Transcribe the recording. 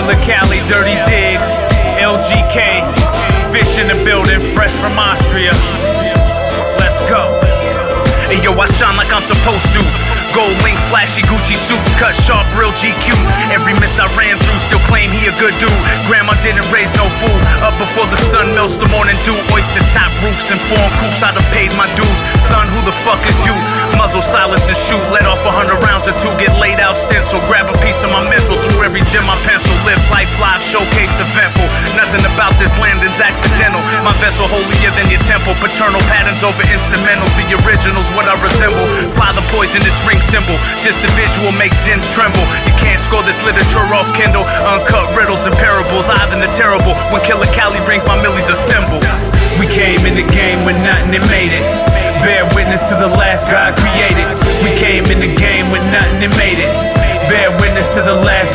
Killer Cali, Dirty Diggs, LGK, fish in the building, fresh from Austria. Let's go. Hey yo, I shine like I'm supposed to. Gold links, flashy Gucci suits, cut sharp, real GQ. Every miss I ran through, still claim he a good dude. Grandma didn't raise no fool. Up before the sun melts, the morning dew. Oyster top roofs and foreign coops, I done paid my dues. Son, who the fuck is you? Muzzle, silence, and shoot. Let off 100 rounds or two, get laid out stencil. Grab a piece of my mental through every gem I pencil. Live life live, showcase eventful. Nothing about this landing's accidental. My vessel holier than your temple. Paternal patterns over instrumentals. The original's what I resemble. Fly the poisonous ring symbol. Just the visual makes gins tremble. You can't score this literature off Kindle. Uncut riddles and parables, I than the terrible. When Killer Cali brings my millies a symbol. We came in the game with nothing and made it. Bear witness to the last God created. We came in the game with nothing and made it. Bear witness to the last